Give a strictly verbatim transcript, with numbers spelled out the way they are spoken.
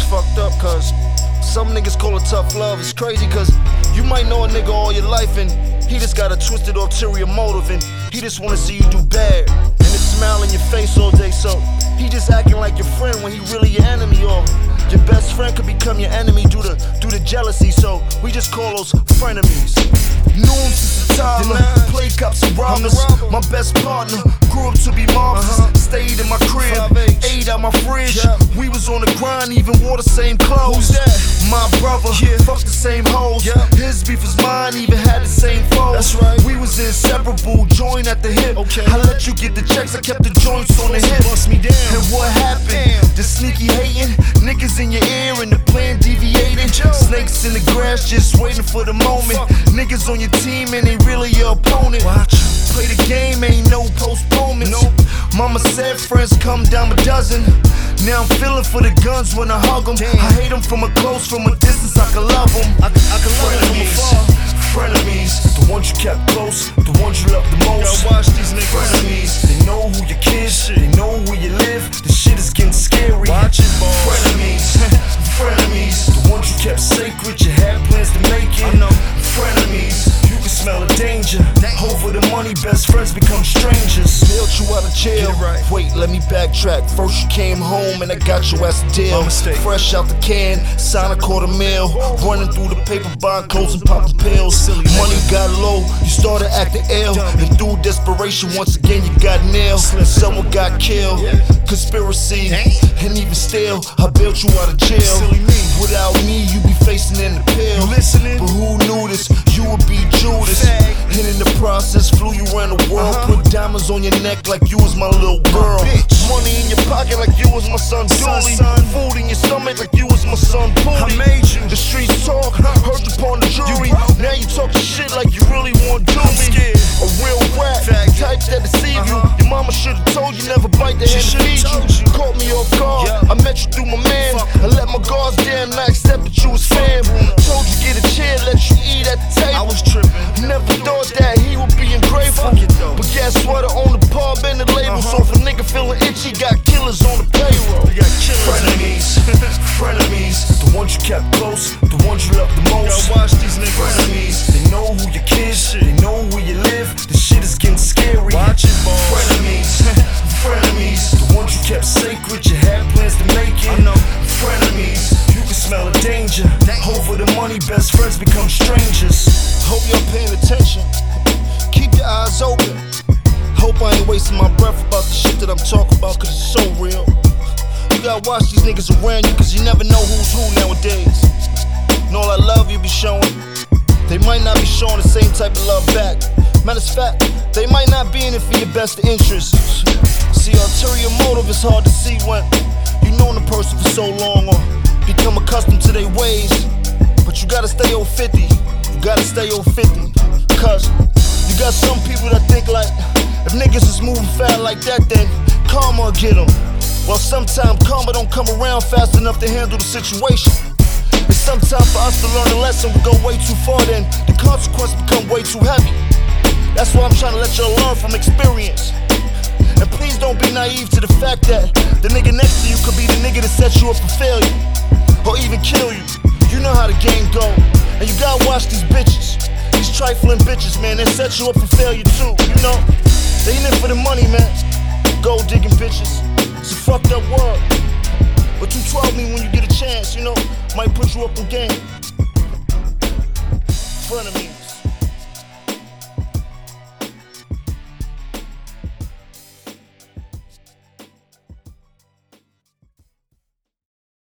fucked up, cause some niggas call it tough love. It's crazy, cause you might know a nigga all your life and he just got a twisted ulterior motive and he just wanna see you do bad. And it's smile in your face all day, so he just acting like your friend when he really your enemy. Or your best friend could become your enemy due to due to jealousy, so we just call those frenemies. Knew him since a toddler, play cops and robbers. My best partner, grew up to be marvelous. uh-huh. Stayed in my crib, ate out my fridge. yeah. We was on the grind, even wore the same clothes. Who's that? My brother, yeah. Fuck the same hoes. yeah. His beef was mine, even had the same foes. That's right. We was inseparable, joined at the hip. Okay. I let you get the checks, I kept the joints on the hip. Bust me down. And what happened? Damn. The sneaky hating, niggas in your ear and the plan deviating. Snakes in the grass, just waiting for the moment. Fuck. Niggas on your team and they really your opponent. Watch. Play the game, ain't no postponements. Nope. Mama said friends come down a dozen. Now I'm feeling for the guns when I hug them. Damn. I hate them from a close, from a distance I can love them. I, I can love them from afar. Frenemies, the ones you kept close, the ones you love the most. You watch these niggas. Frenemies, they know who your kids, they know where you live. The shit is getting scary. Watch it, boy. Frenemies, frenemies, the ones you kept sacred, you had plans to make it. I know. Frenemies, you can smell the danger. Over the money, best friends become strangers. Bailed you out of jail. Right. Wait, let me backtrack. First you came home and I got your ass a deal. Fresh out the can, sign a quarter mil. Running through the paper bond, closing, popping pills. Money got low, you started acting ill. And through desperation, once again you got nailed. Someone got killed. Conspiracy, and even still, I bailed you out of jail. Without me, you be facing an appeal. But who knew this? You would be Judas. And in the process, flew you around the world. Uh-huh. Put diamonds on your neck like you was my little girl. Bitch. Money in your pocket like you was my son Dooley. Food in your stomach like you was my son Pooty. I made you. The streets talk, heard upon the jury. Now you talking shit like you really want to do me. A real rat, type that deceive you. Uh-huh. Your mama should've told you never bite the hand to feed you. you. Caught me off guard, yeah. I met you through my man. Fuck. I let my guards down and I accepted you was fam. Told you get a chair, let you eat at the table. I was tripping. Never thought that he would be ungrateful. But guess what? I own the pub and the label. Uh-huh. So if a nigga feeling itchy, got killers on the payroll. We got killers. Frenemies, frenemies, the ones you kept close, the ones you love the most. Yo, watch these niggas. Frenemies, they know who your kids, they know where you live. The shit is getting scary. Watch it, boy. Frenemies, frenemies, the ones you kept sacred, you had plans to make it. I know. Frenemies, you can smell the danger. Over the money, best friends become strangers. Hope you're paying attention. Keep your eyes open. Hope I ain't wasting my breath about the shit that I'm talking about, cause it's so real. You gotta watch these niggas around you, cause you never know who's who nowadays. And all that love you be showing, they might not be showing the same type of love back. Matter of fact, they might not be in it for your best interest. See, ulterior motive is hard to see when you known a person for so long or become accustomed to their ways. But you gotta stay over fifty. You gotta stay over fifty. Cause you got some people that think like, if niggas is moving fast like that, then karma will get them. Well, sometimes karma don't come around fast enough to handle the situation. And sometimes for us to learn a lesson, we go way too far, then the consequences become way too heavy. That's why I'm trying to let y'all learn from experience. And please don't be naive to the fact that the nigga next to you could be the nigga that set you up for failure, or even kill you. You know how the game go, and you gotta watch these bitches. These trifling bitches, man, they set you up for failure too, you know? They in it for the money, man. Gold digging bitches. It's a fucked up world. But you twelve me when you get a chance, you know? Might put you up on game. Frenemies.